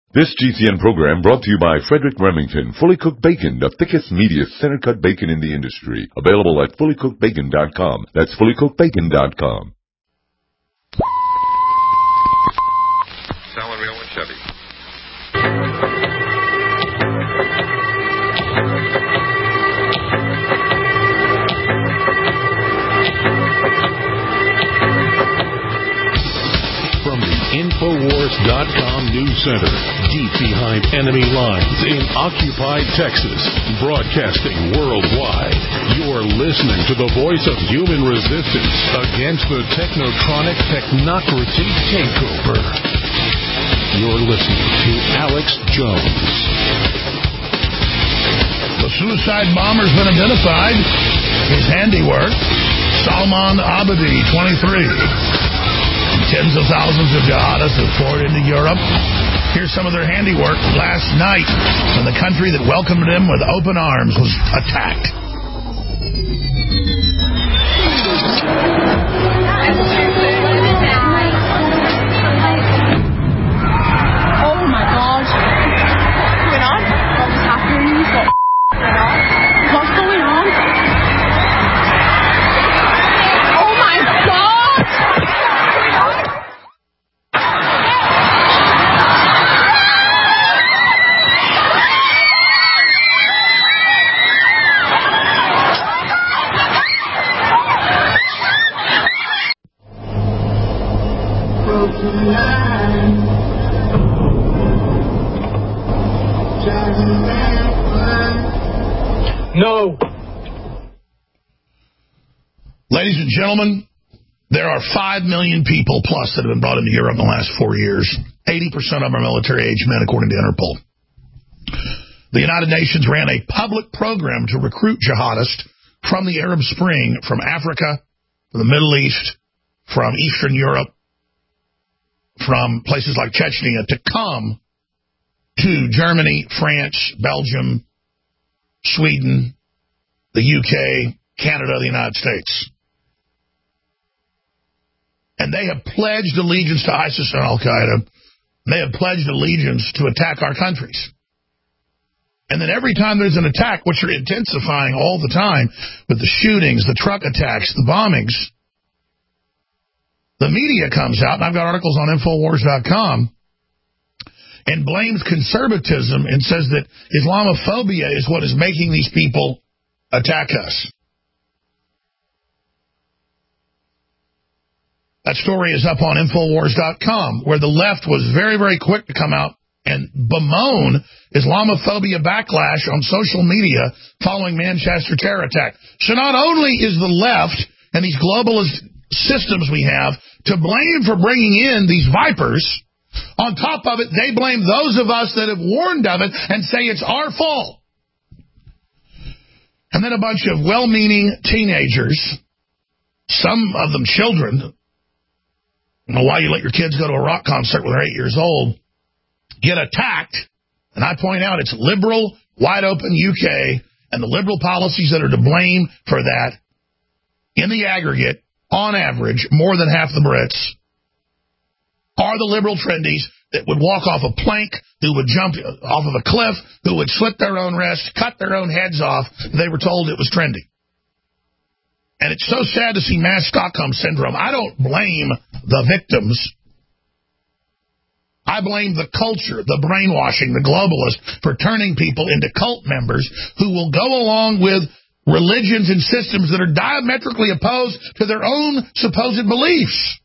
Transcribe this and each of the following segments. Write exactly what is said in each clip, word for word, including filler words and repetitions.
This G C N program brought to you by Frederick Remington. Fully Cooked Bacon, the thickest, meatiest, center-cut bacon in the industry. Available at fully cooked bacon dot com. That's fully cooked bacon dot com. Salary and Chevy. From the Infowars dot com News Center, deep behind enemy lines in occupied Texas, broadcasting worldwide, you're listening to the voice of human resistance against the technotronic technocracy takeover. You're listening to Alex Jones. The suicide bomber's been identified. His handiwork, Salman Abedi, twenty-three. Tens of thousands of jihadists have poured into Europe. Here's some of their handiwork last night when the country that welcomed them with open arms was attacked. Oh my gosh. What's going on? What was happening? What's going on? Oh my God! No. Ladies and gentlemen, there are five million people plus that have been brought into Europe in the last four years. eighty percent of them are military-age men, according to Interpol. The United Nations ran a public program to recruit jihadists from the Arab Spring, from Africa, from the Middle East, from Eastern Europe, from places like Chechnya, to come to Germany, France, Belgium, Sweden, the U K, Canada, the United States. And they have pledged allegiance to ISIS and Al-Qaeda. They have pledged allegiance to attack our countries. And then every time there's an attack, which are intensifying all the time, with the shootings, the truck attacks, the bombings, the media comes out, and I've got articles on Infowars dot com, and blames conservatism and says that Islamophobia is what is making these people attack us. That story is up on Infowars dot com, where the left was very, very quick to come out and bemoan Islamophobia backlash on social media following Manchester terror attack. So not only is the left and these globalist systems we have to blame for bringing in these vipers, on top of it, they blame those of us that have warned of it and say it's our fault. And then a bunch of well-meaning teenagers, some of them children. I don't know why you let your kids go to a rock concert when they're eight years old, get attacked. And I point out it's liberal, wide-open U K and the liberal policies that are to blame for that. In the aggregate, on average, more than half the Brits are the liberal trendies that would walk off a plank, who would jump off of a cliff, who would slit their own wrists, cut their own heads off. They were told it was trendy. And it's so sad to see mass Stockholm syndrome. I don't blame the victims. I blame the culture, the brainwashing, the globalists for turning people into cult members who will go along with religions and systems that are diametrically opposed to their own supposed beliefs.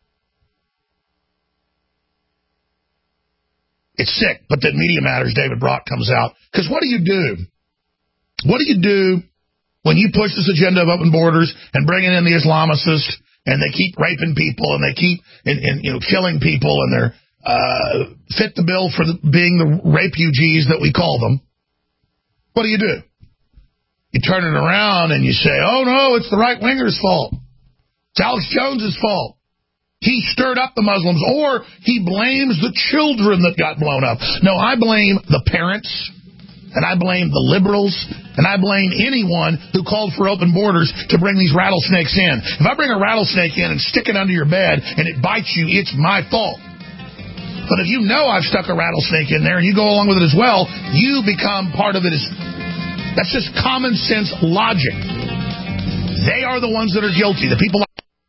It's sick, but then Media Matters, David Brock comes out. Because what do you do? What do you do when you push this agenda of open borders and bringing in the Islamicists, and they keep raping people, and they keep and, and, you know, killing people, and they're uh, fit the bill for the, being the rapefugees that we call them? What do you do? You turn it around and you say, oh, no, it's the right-wingers' fault. It's Alex Jones's fault. He stirred up the Muslims, or he blames the children that got blown up. No, I blame the parents, and I blame the liberals, and I blame anyone who called for open borders to bring these rattlesnakes in. If I bring a rattlesnake in and stick it under your bed and it bites you, it's my fault. But if you know I've stuck a rattlesnake in there and you go along with it as well, you become part of it. As, that's just common sense logic. They are the ones that are guilty. The people.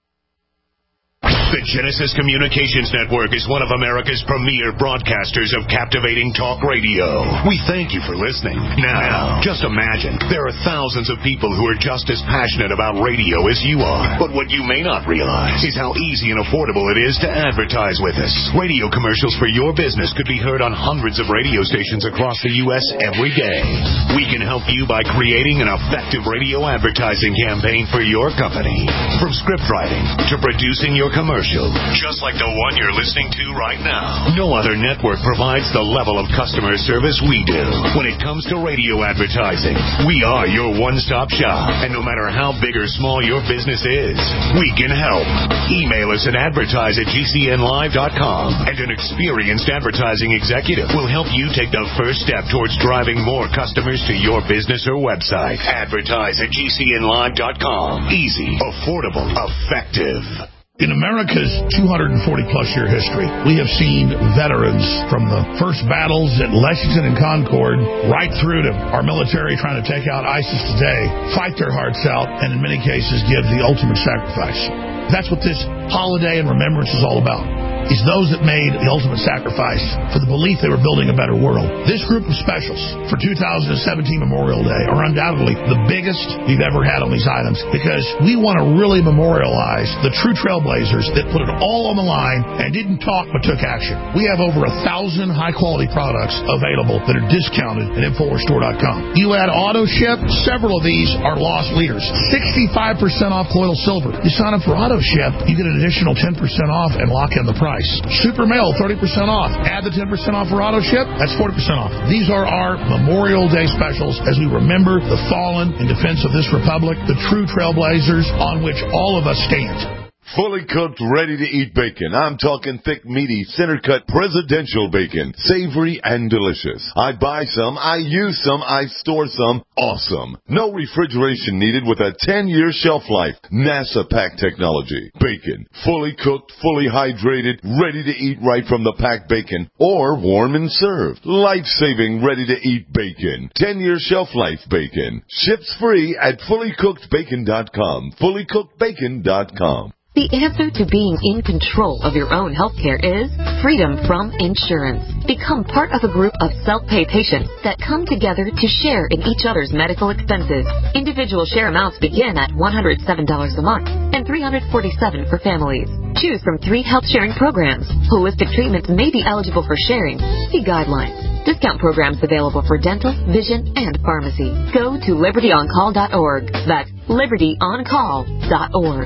The Genesis Communications Network is one of America's premier broadcasters of captivating talk radio. We thank you for listening. Now, just imagine, there are thousands of people who are just as passionate about radio as you are. But what you may not realize is how easy and affordable it is to advertise with us. Radio commercials for your business could be heard on hundreds of radio stations across the U S every day. We can help you by creating an effective radio advertising campaign for your company. From script writing to producing your commercial. Just like the one you're listening to right now. No other network provides the level of customer service we do. When it comes to radio advertising, we are your one-stop shop. And no matter how big or small your business is, we can help. Email us at advertise at g c n live dot com, and an experienced advertising executive will help you take the first step towards driving more customers to your business or website. Advertise at g c n live dot com. Easy, affordable, effective. In America's two hundred forty plus year history, we have seen veterans from the first battles at Lexington and Concord right through to our military trying to take out ISIS today, fight their hearts out, and in many cases give the ultimate sacrifice. That's what this holiday and remembrance is all about. Is those that made the ultimate sacrifice for the belief they were building a better world. This group of specials for two thousand seventeen Memorial Day are undoubtedly the biggest we've ever had on these items, because we want to really memorialize the true trailblazers that put it all on the line and didn't talk but took action. We have over a thousand high-quality products available that are discounted at Infowars Store dot com. You add auto ship, several of these are lost leaders. sixty-five percent off Coil Silver. You sign up for auto ship, you get an additional ten percent off and lock in the price. Super Mail, thirty percent off. Add the ten percent off for auto ship, that's forty percent off. These are our Memorial Day specials as we remember the fallen in defense of this republic, the true trailblazers on which all of us stand. Fully cooked, ready-to-eat bacon. I'm talking thick, meaty, center-cut presidential bacon. Savory and delicious. I buy some, I use some, I store some. Awesome. No refrigeration needed with a ten-year shelf life. NASA pack technology. Bacon. Fully cooked, fully hydrated, ready to eat right from the packed bacon. Or warm and served. Life-saving, ready-to-eat bacon. ten-year shelf life bacon. Ships free at fully cooked bacon dot com. fully cooked bacon dot com. The answer to being in control of your own healthcare is freedom from insurance. Become part of a group of self-pay patients that come together to share in each other's medical expenses. Individual share amounts begin at one hundred seven dollars a month and three hundred forty-seven dollars for families. Choose from three health sharing programs. Holistic treatments may be eligible for sharing. See guidelines. Discount programs available for dental, vision, and pharmacy. Go to liberty on call dot org. That's liberty on call dot org.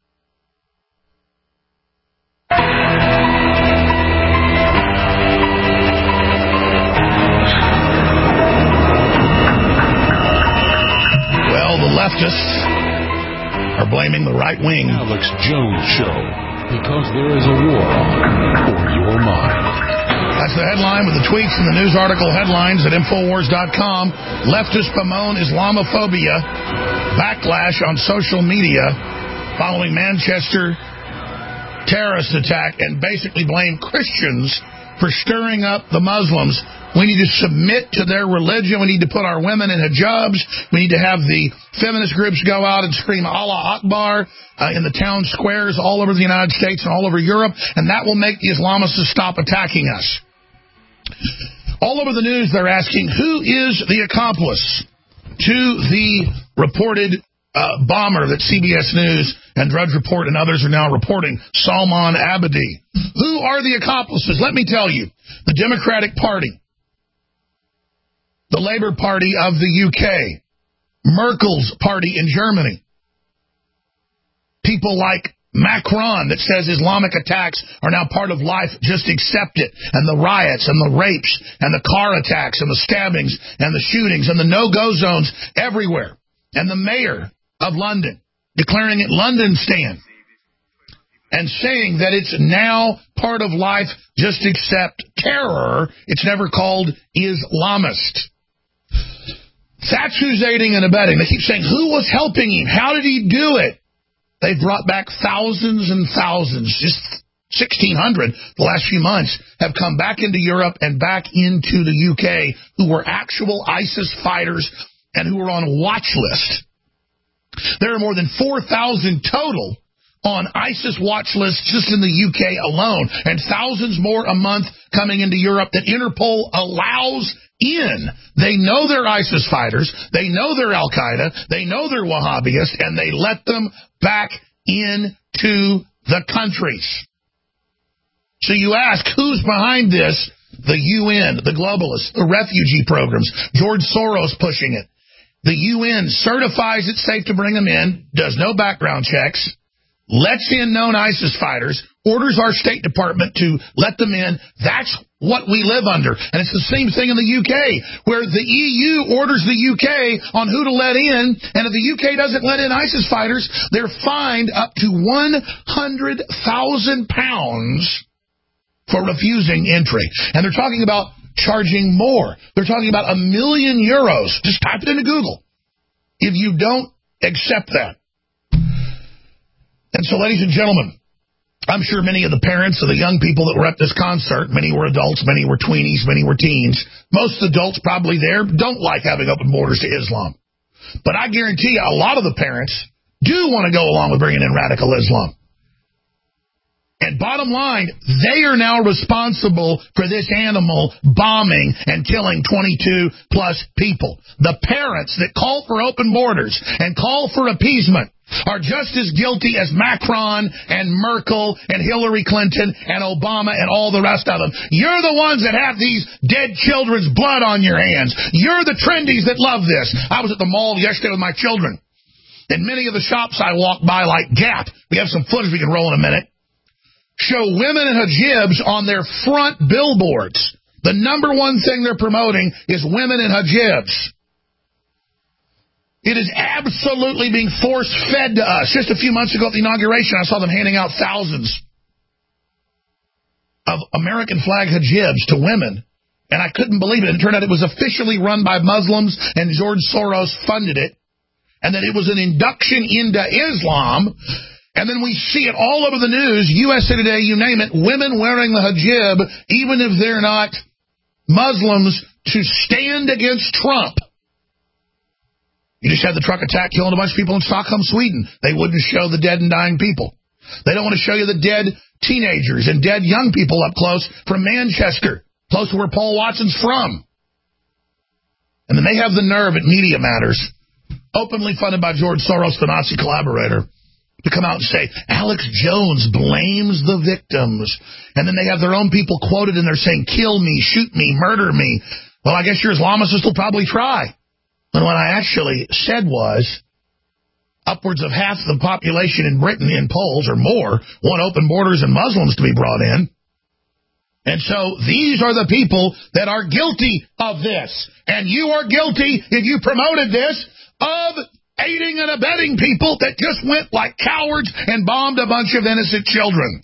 Well, the leftists are blaming the right wing. Alex Jones Show, because there is a war on for your mind. That's the headline with the tweets and the news article headlines at Infowars dot com. Leftists bemoan Islamophobia, backlash on social media following Manchester terrorist attack, and basically blame Christians for stirring up the Muslims. We need to submit to their religion. We need to put our women in hijabs. We need to have the feminist groups go out and scream Allah Akbar uh, in the town squares all over the United States and all over Europe, and that will make the Islamists stop attacking us. All over the news, they're asking, who is the accomplice to the reported uh, bomber that C B S News and Drudge Report and others are now reporting, Salman Abedi? Who are the accomplices? Let me tell you. The Democratic Party, the Labour Party of the U K, Merkel's party in Germany, people like Macron that says Islamic attacks are now part of life, just accept it, and the riots and the rapes and the car attacks and the stabbings and the shootings and the no-go zones everywhere, and the mayor of London declaring it London stand and saying that it's now part of life, just accept terror. It's never called Islamist. That's who's aiding and abetting. They keep saying, who was helping him? How did he do it? They've brought back thousands and thousands, just sixteen hundred the last few months, have come back into Europe and back into the U K who were actual ISIS fighters and who were on a watch list. There are more than four thousand total on ISIS watch lists just in the U K alone, and thousands more a month coming into Europe that Interpol allows in. They know they're ISIS fighters, they know they're Al-Qaeda, they know they're Wahhabists, and they let them back into the countries. So you ask, who's behind this? The U N, the globalists, the refugee programs, George Soros pushing it. The U N certifies it's safe to bring them in, does no background checks, lets in known ISIS fighters, orders our State Department to let them in. That's what we live under. And it's the same thing in the U K, where the E U orders the U K on who to let in, and if the U K doesn't let in ISIS fighters, they're fined up to one hundred thousand pounds for refusing entry. And they're talking about charging more. They're talking about a million euros. Just type it into Google if you don't accept that. And so, ladies and gentlemen, I'm sure many of the parents of the young people that were at this concert, many were adults, many were tweenies, many were teens. Most adults probably there don't like having open borders to Islam. But I guarantee you a lot of the parents do want to go along with bringing in radical Islam. And bottom line, they are now responsible for this animal bombing and killing twenty-two plus people. The parents that call for open borders and call for appeasement are just as guilty as Macron and Merkel and Hillary Clinton and Obama and all the rest of them. You're the ones that have these dead children's blood on your hands. You're the trendies that love this. I was at the mall yesterday with my children, and many of the shops I walked by, like Gap, we have some footage we can roll in a minute, show women in hijabs on their front billboards. The number one thing they're promoting is women in hijabs. It is absolutely being force-fed to us. Just a few months ago at the inauguration, I saw them handing out thousands of American flag hijabs to women, and I couldn't believe it. It turned out it was officially run by Muslims, and George Soros funded it, and that it was an induction into Islam. And then we see it all over the news, U S A Today, you name it, women wearing the hijab, even if they're not Muslims, to stand against Trump. You just had the truck attack killing a bunch of people in Stockholm, Sweden. They wouldn't show the dead and dying people. They don't want to show you the dead teenagers and dead young people up close from Manchester, close to where Paul Watson's from. And then they have the nerve at Media Matters, openly funded by George Soros, the Nazi collaborator, to come out and say, Alex Jones blames the victims. And then they have their own people quoted, and they're saying, kill me, shoot me, murder me. Well, I guess your Islamicists will probably try. And what I actually said was, upwards of half the population in Britain in polls or more want open borders and Muslims to be brought in. And so these are the people that are guilty of this. And you are guilty, if you promoted this, of aiding and abetting people that just went like cowards and bombed a bunch of innocent children.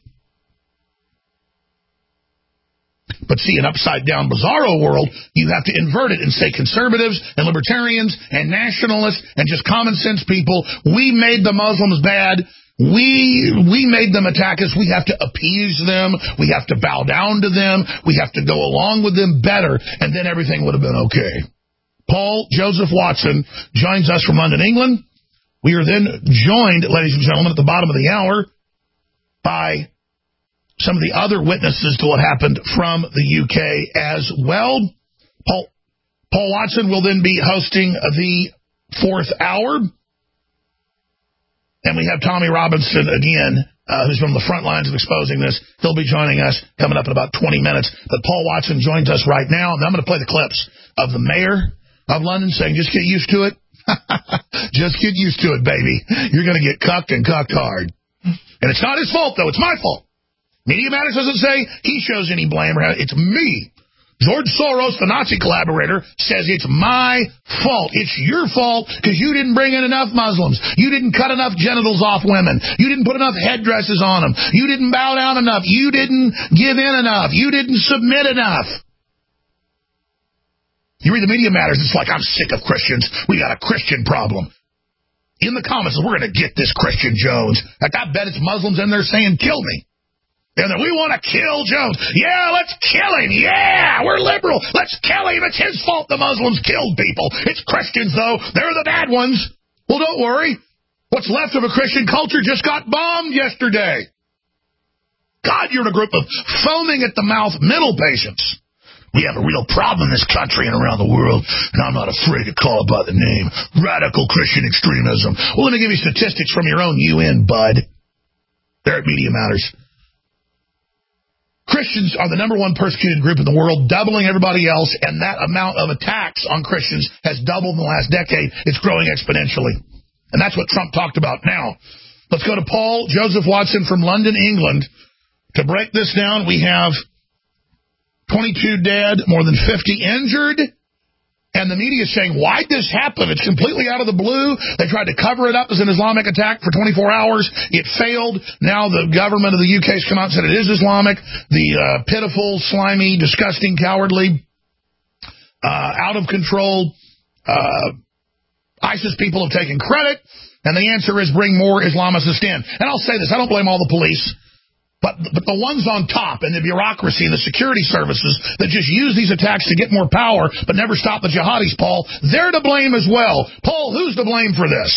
But see, an upside-down, bizarro world, you have to invert it and say conservatives and libertarians and nationalists and just common-sense people, we made the Muslims bad. We we made them attack us. We have to appease them. We have to bow down to them. We have to go along with them better, and then everything would have been okay. Paul Joseph Watson joins us from London, England. We are then joined, ladies and gentlemen, at the bottom of the hour by some of the other witnesses to what happened from the U K as well. Paul, Paul Watson will then be hosting the fourth hour. And we have Tommy Robinson again, uh, who's from the front lines of exposing this. He'll be joining us coming up in about twenty minutes. But Paul Watson joins us right now. And I'm going to play the clips of the mayor of London saying, just get used to it. Just get used to it, baby. You're going to get cucked and cucked hard. And it's not his fault, though. It's my fault. Media Matters doesn't say he shows any blame. It's me. George Soros, the Nazi collaborator, says it's my fault. It's your fault because you didn't bring in enough Muslims. You didn't cut enough genitals off women. You didn't put enough headdresses on them. You didn't bow down enough. You didn't give in enough. You didn't submit enough. You read the Media Matters, it's like, I'm sick of Christians. We got a Christian problem. In the comments, we're going to get this Christian Jones. Like, I bet it's Muslims in there saying, kill me. And then we want to kill Jones. Yeah, let's kill him. Yeah, we're liberal. Let's kill him. It's his fault the Muslims killed people. It's Christians, though. They're the bad ones. Well, don't worry. What's left of a Christian culture just got bombed yesterday. God, you're in a group of foaming at the mouth mental patients. We have a real problem in this country and around the world, and I'm not afraid to call it by the name. Radical Christian extremism. Well, let me give you statistics from your own U N, bud. There at Media Matters. Christians are the number one persecuted group in the world, doubling everybody else, and that amount of attacks on Christians has doubled in the last decade. It's growing exponentially. And that's what Trump talked about now. Let's go to Paul Joseph Watson from London, England. To break this down, we have twenty-two dead, more than fifty injured. And the media is saying, why'd this happen? It's completely out of the blue. They tried to cover it up as an Islamic attack for twenty-four hours. It failed. Now the government of the U K has come out and said it is Islamic. The uh, pitiful, slimy, disgusting, cowardly, uh, out of control uh, ISIS people have taken credit. And the answer is bring more Islamicists in. And I'll say this, I don't blame all the police. But, but the ones on top and the bureaucracy and the security services that just use these attacks to get more power but never stop the jihadis, Paul, they're to blame as well. Paul, who's to blame for this?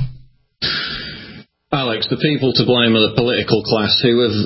Alex, the people to blame are the political class who have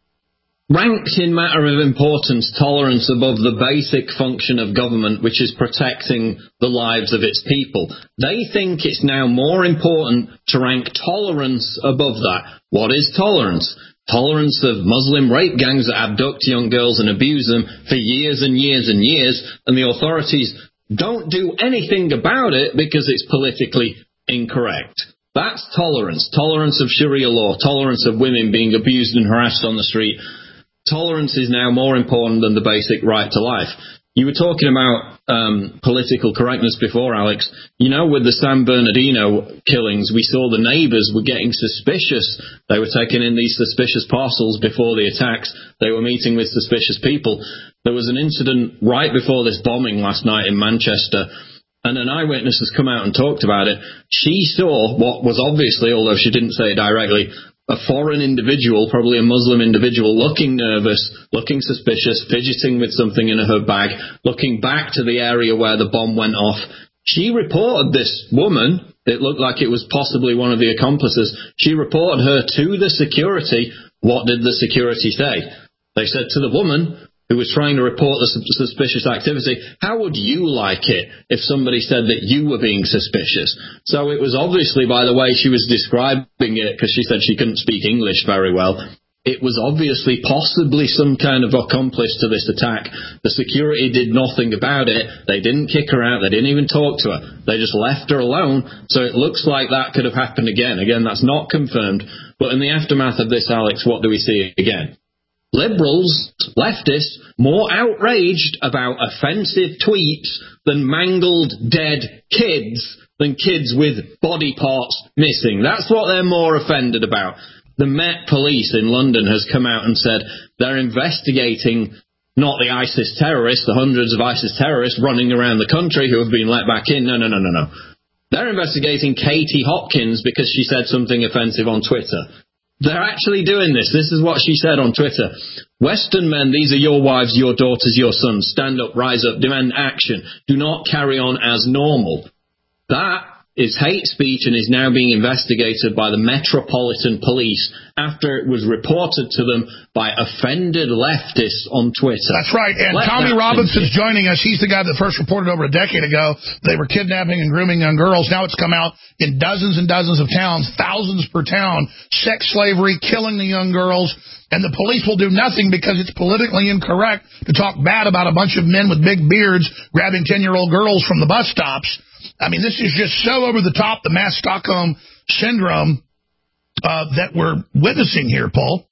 ranked in matter of importance tolerance above the basic function of government, which is protecting the lives of its people. They think it's now more important to rank tolerance above that. What is tolerance? Tolerance of Muslim rape gangs that abduct young girls and abuse them for years and years and years, and the authorities don't do anything about it because it's politically incorrect. That's tolerance. Tolerance of Sharia law. Tolerance of women being abused and harassed on the street. Tolerance is now more important than the basic right to life. You were talking about um, political correctness before, Alex. You know, with the San Bernardino killings, we saw the neighbors were getting suspicious. They were taking in these suspicious parcels before the attacks. They were meeting with suspicious people. There was an incident right before this bombing last night in Manchester, and an eyewitness has come out and talked about it. She saw what was obviously, although she didn't say it directly, a foreign individual, probably a Muslim individual, looking nervous, looking suspicious, fidgeting with something in her bag, looking back to the area where the bomb went off. She reported this woman, it looked like it was possibly one of the accomplices, she reported her to the security. What did the security say? They said to the woman who was trying to report the suspicious activity, how would you like it if somebody said that you were being suspicious? So it was obviously, by the way she was describing it, because she said she couldn't speak English very well, it was obviously possibly some kind of accomplice to this attack. The security did nothing about it. They didn't kick her out. They didn't even talk to her. They just left her alone. So it looks like that could have happened again. Again, that's not confirmed. But in the aftermath of this, Alex, what do we see again? Liberals, leftists, more outraged about offensive tweets than mangled, dead kids, than kids with body parts missing. That's what they're more offended about. The Met Police in London has come out and said they're investigating not the ISIS terrorists, the hundreds of ISIS terrorists running around the country who have been let back in. No, no, no, no, no. They're investigating Katie Hopkins because she said something offensive on Twitter. They're actually doing this. This is what she said on Twitter. Western men, these are your wives, your daughters, your sons. Stand up, rise up, demand action. Do not carry on as normal. That is hate speech and is now being investigated by the Metropolitan Police after it was reported to them by offended leftists on Twitter. That's right. And Let Tommy Robinson's joining us. He's the guy that first reported over a decade ago they were kidnapping and grooming young girls. Now it's come out in dozens and dozens of towns, thousands per town, sex slavery, killing the young girls. And the police will do nothing because it's politically incorrect to talk bad about a bunch of men with big beards grabbing ten-year-old girls from the bus stops. I mean, this is just so over the top, the mass Stockholm syndrome uh, that we're witnessing here, Paul.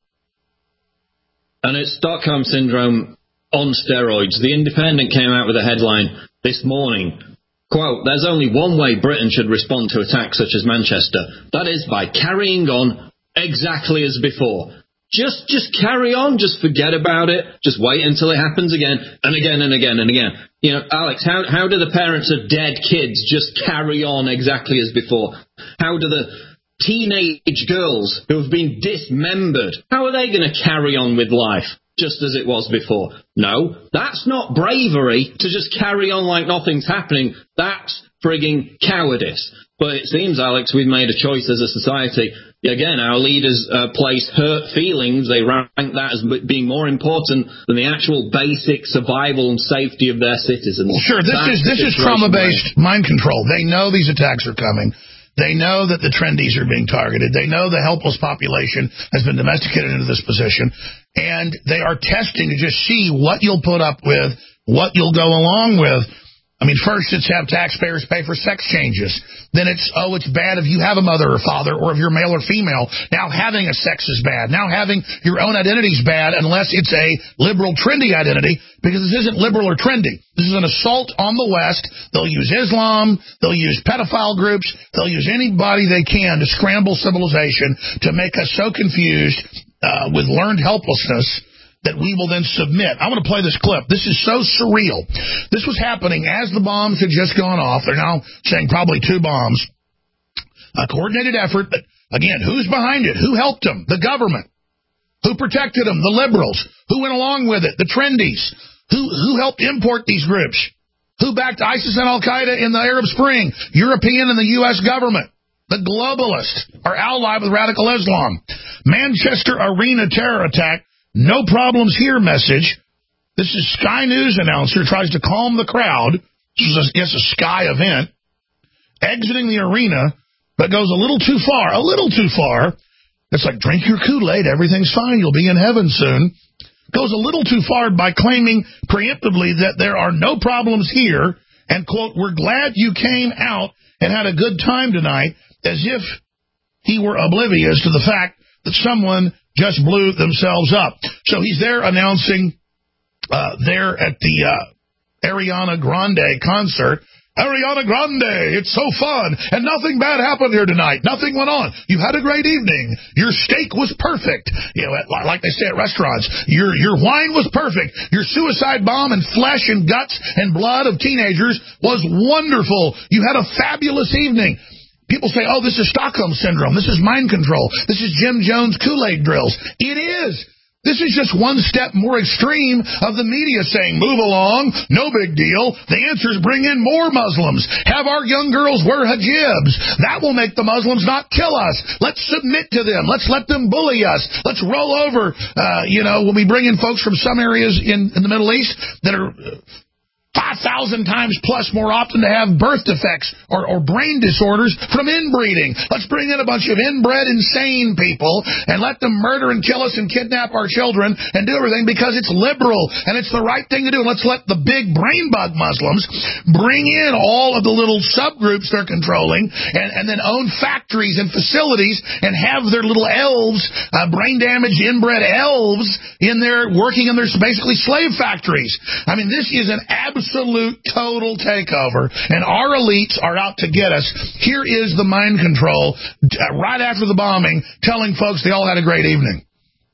And it's Stockholm syndrome on steroids. The Independent came out with a headline this morning. Quote, there's only one way Britain should respond to attacks such as Manchester. That is by carrying on exactly as before. Just just carry on. Just forget about it. Just wait until it happens again and again and again and again. You know, Alex, how how do the parents of dead kids just carry on exactly as before? How do the teenage girls who have been dismembered. How are they going to carry on with life just as it was before? No, that's not bravery to just carry on like nothing's happening. That's frigging cowardice. But it seems, Alex, we've made a choice as a society. Again, our leaders uh, place hurt feelings. They rank that as being more important than the actual basic survival and safety of their citizens. Well, sure, this That's is this is trauma-based mind control. They know these attacks are coming. They know that the trendies are being targeted. They know the helpless population has been domesticated into this position. And they are testing to just see what you'll put up with, what you'll go along with. I mean, first it's have taxpayers pay for sex changes. Then it's, oh, it's bad if you have a mother or father or if you're male or female. Now having a sex is bad. Now having your own identity is bad unless it's a liberal, trendy identity, because this isn't liberal or trendy. This is an assault on the West. They'll use Islam. They'll use pedophile groups. They'll use anybody they can to scramble civilization to make us so confused uh, with learned helplessness that we will then submit. I want to play this clip. This is so surreal. This was happening as the bombs had just gone off. They're now saying probably two bombs. A coordinated effort. But again, who's behind it? Who helped them? The government. Who protected them? The liberals. Who went along with it? The trendies. Who, who helped import these groups? Who backed ISIS and Al-Qaeda in the Arab Spring? European and the U S government. The globalists are allied with radical Islam. Manchester Arena terror attack. No problems here message. This is Sky News announcer tries to calm the crowd. This is, a, yes, a Sky event. Exiting the arena, but goes a little too far. A little too far. It's like, drink your Kool-Aid. Everything's fine. You'll be in heaven soon. Goes a little too far by claiming preemptively that there are no problems here. And, quote, we're glad you came out and had a good time tonight, as if he were oblivious to the fact that someone just blew themselves up. So he's there announcing uh, there at the uh, Ariana Grande concert. Ariana Grande, it's so fun, and nothing bad happened here tonight. Nothing went on. You had a great evening. Your steak was perfect. You know, like they say at restaurants. Your your wine was perfect. Your suicide bomb and flesh and guts and blood of teenagers was wonderful. You had a fabulous evening. People say, oh, this is Stockholm Syndrome. This is mind control. This is Jim Jones Kool-Aid drills. It is. This is just one step more extreme of the media saying, move along, no big deal. The answer is bring in more Muslims. Have our young girls wear hijabs. That will make the Muslims not kill us. Let's submit to them. Let's let them bully us. Let's roll over. Uh, you know, when we bring in folks from some areas in, in the Middle East that are five thousand times plus more often to have birth defects or, or brain disorders from inbreeding. Let's bring in a bunch of inbred, insane people and let them murder and kill us and kidnap our children and do everything because it's liberal and it's the right thing to do. Let's let the big brain bug Muslims bring in all of the little subgroups they're controlling and, and then own factories and facilities and have their little elves, uh, brain-damaged inbred elves in there working in their basically slave factories. I mean, this is an absolute Absolute total takeover, and our elites are out to get us. Here is the mind control uh, right after the bombing, telling folks they all had a great evening.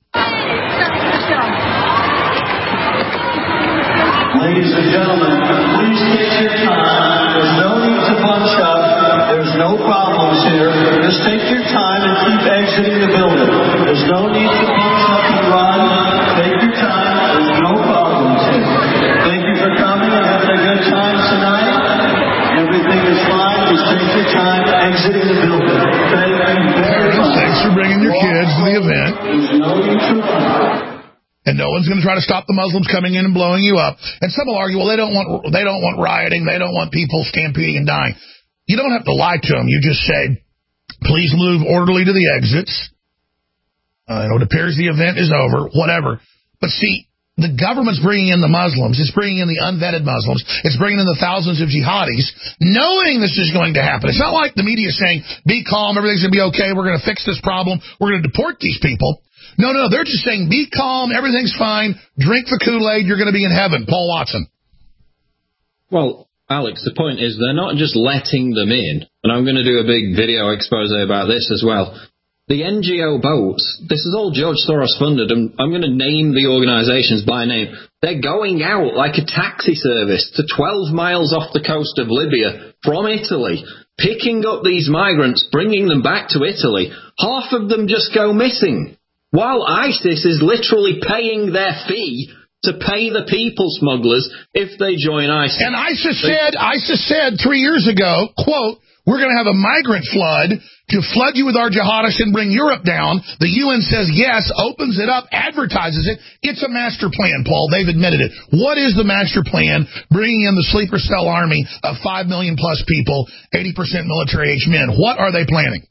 Ladies and gentlemen, please take your time. There's no need to bunch up. There's no problems here. Just take your time and keep exiting the building. There's no need to bunch up and run. Take your time. There's no problems here. Thank you for coming and having a good time tonight. Everything is fine. Just take your time exiting the building. Thank you very much. Thanks for bringing your kids to the event. There's no need to run. And no one's going to try to stop the Muslims coming in and blowing you up. And some will argue, well, they don't want they don't want rioting. They don't want people stampeding and dying. You don't have to lie to them. You just say, please move orderly to the exits. Uh, it appears the event is over, whatever. But see, the government's bringing in the Muslims. It's bringing in the unvetted Muslims. It's bringing in the thousands of jihadis, knowing this is going to happen. It's not like the media is saying, be calm, everything's going to be okay, we're going to fix this problem, we're going to deport these people. No, no, they're just saying, be calm, everything's fine, drink the Kool-Aid, you're going to be in heaven. Paul Watson. Well, Alex, the point is they're not just letting them in, and I'm going to do a big video expose about this as well. The N G O boats, this is all George Soros funded, and I'm going to name the organizations by name. They're going out like a taxi service to twelve miles off the coast of Libya from Italy. picking up these migrants, bringing them back to Italy, half of them just go missing, while ISIS is literally paying their fee to pay the people smugglers if they join ISIS. And ISIS said, ISIS said three years ago, quote, we're going to have a migrant flood to flood you with our jihadists and bring Europe down. The U N says yes, opens it up, advertises it. It's a master plan, Paul. They've admitted it. What is the master plan? Bringing in the sleeper cell army of five million plus people, eighty percent military-age men. What are they planning?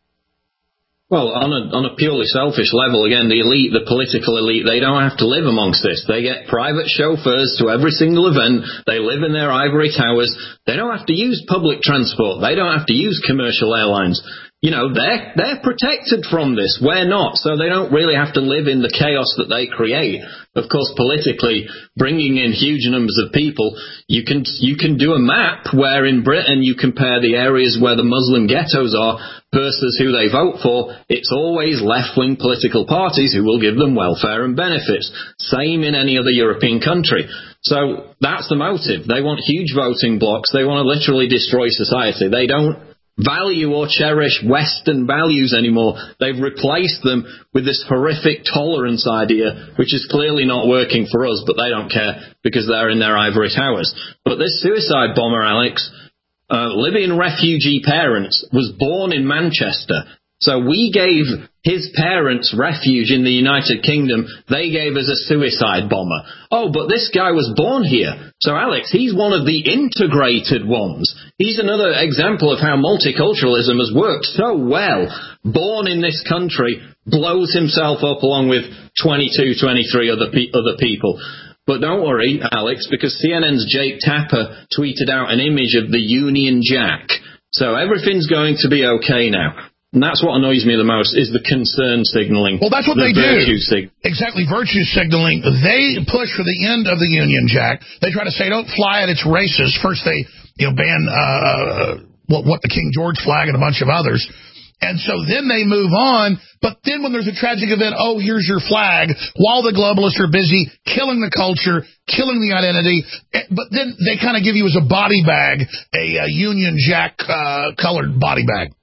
Well, on a, on a purely selfish level, again, the elite, the political elite, they don't have to live amongst this. They get private chauffeurs to every single event. They live in their ivory towers. They don't have to use public transport. They don't have to use commercial airlines. You know, they're, they're protected from this. We're not. So they don't really have to live in the chaos that they create. Of course, politically, bringing in huge numbers of people, you can, you can do a map where in Britain you compare the areas where the Muslim ghettos are versus who they vote for. It's always left-wing political parties who will give them welfare and benefits. Same in any other European country. So that's the motive. They want huge voting blocks. They want to literally destroy society. They don't value or cherish Western values anymore. They've replaced them with this horrific tolerance idea, which is clearly not working for us, but they don't care because they're in their ivory towers. But this suicide bomber, Alex, uh, Libyan refugee parents, was born in Manchester. So we gave his parents refuge in the United Kingdom. They gave us a suicide bomber. Oh, but this guy was born here. So, Alex, he's one of the integrated ones. He's another example of how multiculturalism has worked so well. Born in this country, blows himself up along with twenty-two, twenty-three other, pe- other people. But don't worry, Alex, because C N N's Jake Tapper tweeted out an image of the Union Jack. So everything's going to be okay now. And that's what annoys me the most, is the concern signaling. Well, that's what the they do. Sig- exactly, virtue signaling. They push for the end of the Union Jack. They try to say, don't fly it, it's racist. First they you know, ban uh, what, what the King George flag and a bunch of others. And so then they move on. But then when there's a tragic event, oh, here's your flag, while the globalists are busy killing the culture, killing the identity. But then they kind of give you as a body bag, a, a Union Jack uh, colored body bag.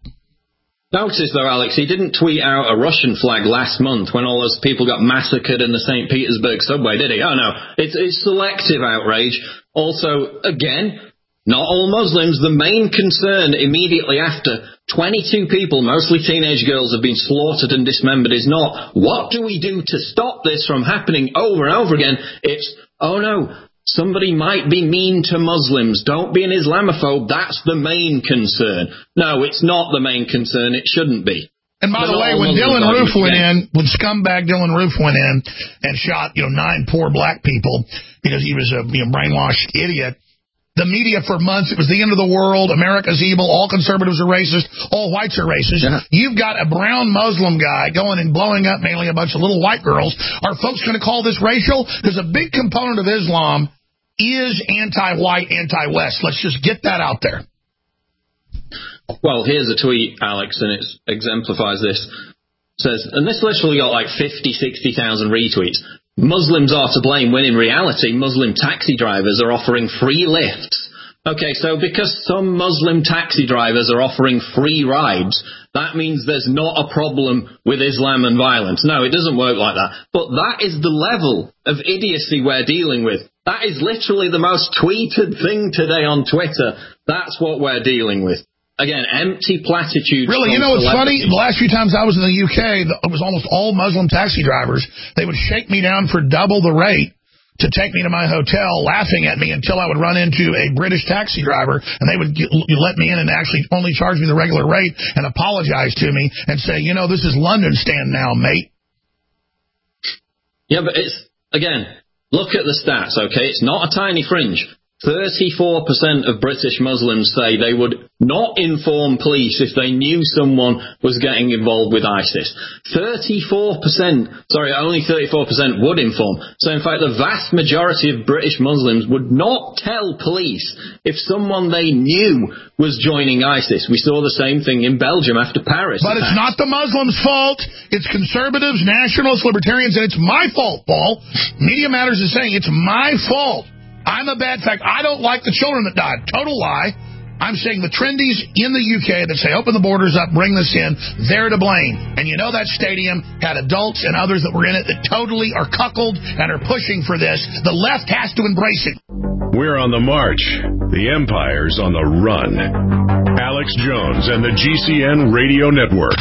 Notice, though, Alex, he didn't tweet out a Russian flag last month when all those people got massacred in the Saint Petersburg subway, did he? Oh, no. It's, it's selective outrage. Also, again, not all Muslims. The main concern immediately after twenty-two people, mostly teenage girls, have been slaughtered and dismembered is not, what do we do to stop this from happening over and over again? It's, oh, no. Somebody might be mean to Muslims. Don't be an Islamophobe. That's the main concern. No, it's not the main concern. It shouldn't be. And by the way, when Dylan Roof went in, when scumbag Dylan Roof went in and shot, you know, nine poor black people because he was a you know, brainwashed idiot, the media for months, it was the end of the world, America's evil, all conservatives are racist, all whites are racist. Yeah. You've got a brown Muslim guy going and blowing up mainly a bunch of little white girls. Are folks going to call this racial? Because a big component of Islam is anti-white, anti-West. Let's just get that out there. Well, here's a tweet, Alex, and it exemplifies this. It says, and this literally got like fifty, sixty thousand retweets. Muslims are to blame when in reality Muslim taxi drivers are offering free lifts. Okay, so because some Muslim taxi drivers are offering free rides, that means there's not a problem with Islam and violence. No, it doesn't work like that. But that is the level of idiocy we're dealing with. That is literally the most tweeted thing today on Twitter. That's what we're dealing with. Again, empty platitudes. Really, you know what's funny? The last few times I was in the U K, it was almost all Muslim taxi drivers. They would shake me down for double the rate to take me to my hotel, laughing at me until I would run into a British taxi driver, and they would get, let me in and actually only charge me the regular rate and apologize to me and say, you know, this is London stand now, mate. Yeah, but it's, again, look at the stats, okay? It's not a tiny fringe. thirty-four percent of British Muslims say they would not inform police if they knew someone was getting involved with ISIS. thirty-four percent, sorry, only thirty-four percent would inform. So, in fact, the vast majority of British Muslims would not tell police if someone they knew was joining ISIS. We saw the same thing in Belgium after Paris. But it's not the Muslims' fault. It's conservatives, nationalists, libertarians, and it's my fault, Paul. Media Matters is saying it's my fault. I'm a bad fact. I don't like the children that died. Total lie. I'm saying the trendies in the U K that say open the borders up, bring this in, they're to blame. And you know that stadium had adults and others that were in it that totally are cuckold and are pushing for this. The left has to embrace it. We're on the march. The empire's on the run. Alex Jones and the G C N Radio Network.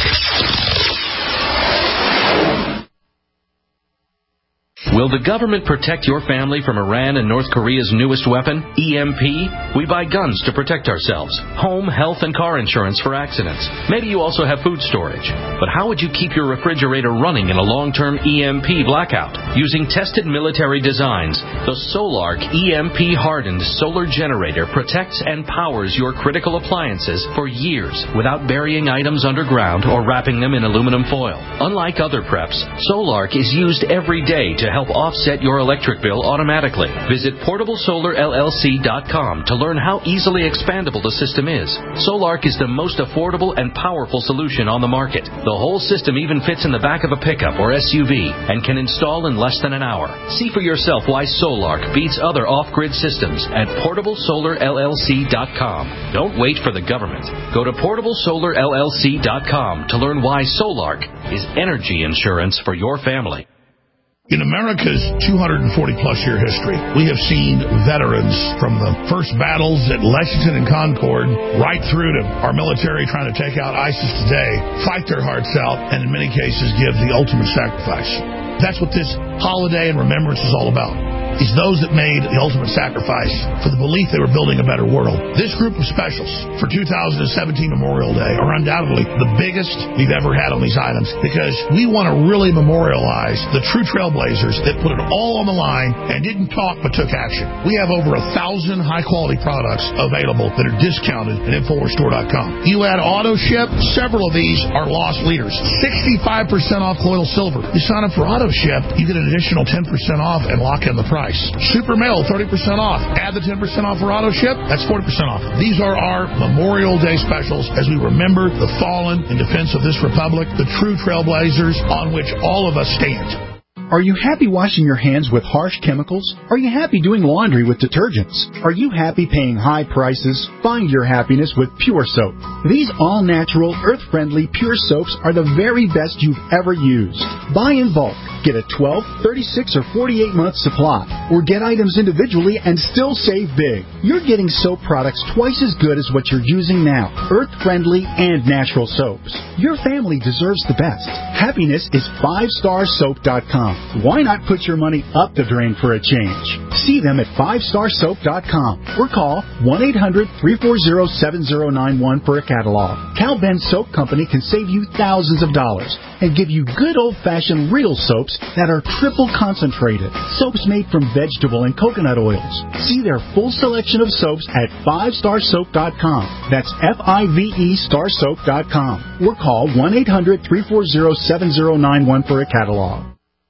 Will the government protect your family from Iran and North Korea's newest weapon, E M P? We buy guns to protect ourselves, home, health, and car insurance for accidents. Maybe you also have food storage. But how would you keep your refrigerator running in a long-term E M P blackout? Using tested military designs, the Solark E M P-hardened solar generator protects and powers your critical appliances for years without burying items underground or wrapping them in aluminum foil. Unlike other preps, Solark is used every day to help offset your electric bill automatically. Visit portable solar L L C dot com to learn how easily expandable the system is. Solark is the most affordable and powerful solution on the market. The whole system even fits in the back of a pickup or S U V and can install in less than an hour. See for yourself why Solark beats other off-grid systems at portable solar L L C dot com. Don't wait for the government. Go to portable solar L L C dot com to learn why Solark is energy insurance for your family. In America's two hundred forty plus year history, we have seen veterans from the first battles at Lexington and Concord right through to our military trying to take out ISIS today, fight their hearts out, and in many cases give the ultimate sacrifice. That's what this holiday and remembrance is all about. It's those that made the ultimate sacrifice for the belief they were building a better world. This group of specials for two thousand seventeen Memorial Day are undoubtedly the biggest we've ever had on these items because we want to really memorialize the true trailblazers that put it all on the line and didn't talk but took action. We have over a thousand high-quality products available that are discounted at Infowars Store dot com. You add auto ship, several of these are loss leaders. sixty-five percent off colloidal silver. You sign up for auto ship, you get an additional ten percent off and lock in the price. Super Mail, thirty percent off. Add the ten percent off for auto ship, that's forty percent off. These are our Memorial Day specials as we remember the fallen in defense of this republic, the true trailblazers on which all of us stand. Are you happy washing your hands with harsh chemicals? Are you happy doing laundry with detergents? Are you happy paying high prices? Find your happiness with Pure Soap. These all-natural, earth-friendly Pure Soaps are the very best you've ever used. Buy in bulk. Get a twelve, thirty-six, or forty-eight month supply. Or get items individually and still save big. You're getting soap products twice as good as what you're using now. Earth-friendly and natural soaps. Your family deserves the best. Happiness is five star soap dot com. Why not put your money up the drain for a change? See them at five star soap dot com or call one eight hundred, three four zero, seven zero nine one for a catalog. Cal Ben Soap Company can save you thousands of dollars and give you good old-fashioned real soaps that are triple concentrated. Soaps made from vegetable and coconut oils. See their full selection of soaps at five star soap dot com. That's F I V E star soap dot com or call one eight hundred, three four zero, seven zero nine one for a catalog.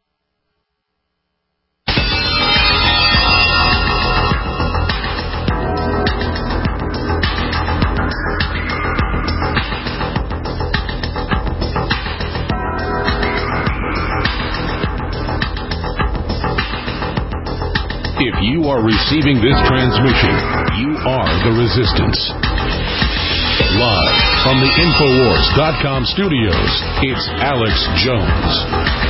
If you are receiving this transmission, you are the resistance. Live from the Infowars dot com studios, it's Alex Jones.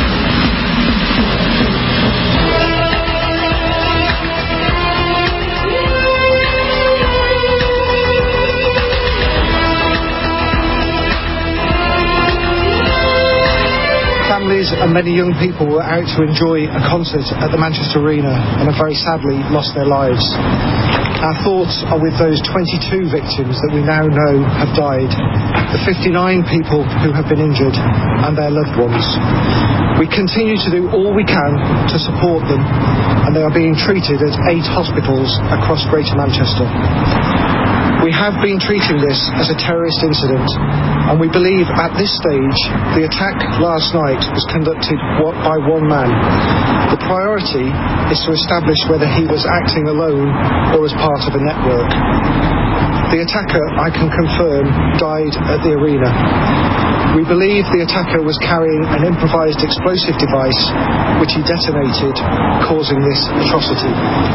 Families and many young people were out to enjoy a concert at the Manchester Arena and have very sadly lost their lives. Our thoughts are with those twenty-two victims that we now know have died, the fifty-nine people who have been injured, and their loved ones. We continue to do all we can to support them, and they are being treated at eight hospitals across Greater Manchester. We have been treating this as a terrorist incident, and we believe at this stage the attack last night was conducted by one man. The priority is to establish whether he was acting alone or as part of a network. The attacker, I can confirm, died at the arena. We believe the attacker was carrying an improvised explosive device which he detonated, causing this atrocity.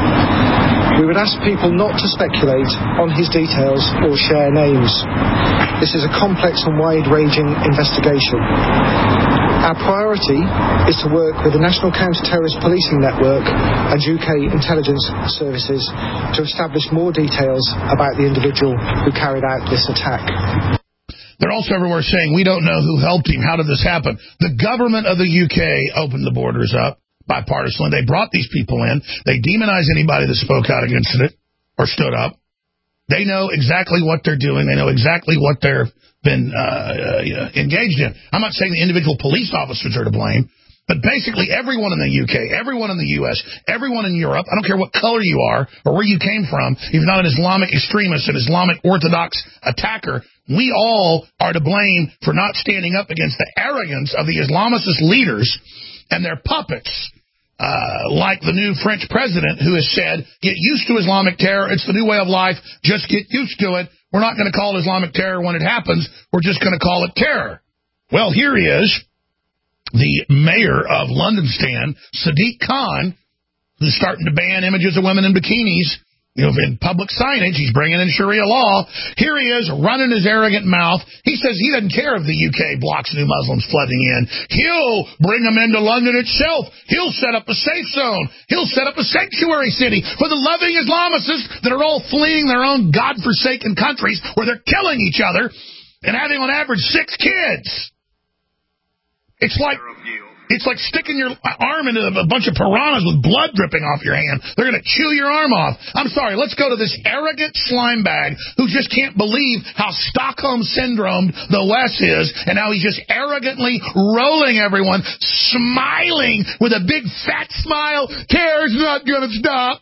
We would ask people not to speculate on his details or share names. This is a complex and wide-ranging investigation. Our priority is to work with the National Counter-Terrorist Policing Network and U K intelligence services to establish more details about the individual who carried out this attack. They're also everywhere saying, we don't know who helped him. How did this happen? The government of the U K opened the borders up bipartisanly. They brought these people in. They demonized anybody that spoke out against it or stood up. They know exactly what they're doing. They know exactly what they've been uh, uh, engaged in. I'm not saying the individual police officers are to blame, but basically everyone in the U K, everyone in the U S, everyone in Europe, I don't care what color you are or where you came from, if you're not an Islamic extremist, an Islamic Orthodox attacker, we all are to blame for not standing up against the arrogance of the Islamicist leaders and their puppets, uh, like the new French president who has said, get used to Islamic terror. It's the new way of life. Just get used to it. We're not going to call it Islamic terror when it happens. We're just going to call it terror. Well, here he is, the mayor of London Stan, Sadiq Khan, who's starting to ban images of women in bikinis, you know, in public signage. He's bringing in Sharia law. Here he is, running his arrogant mouth. He says he doesn't care if the U K blocks new Muslims flooding in. He'll bring them into London itself. He'll set up a safe zone. He'll set up a sanctuary city for the loving Islamicists that are all fleeing their own godforsaken countries where they're killing each other and having on average six kids. It's like... It's like sticking your arm into a bunch of piranhas with blood dripping off your hand. They're going to chew your arm off. I'm sorry, let's go to this arrogant slime bag who just can't believe how Stockholm syndromed the West is and how he's just arrogantly rolling everyone, smiling with a big fat smile. Terror's not going to stop.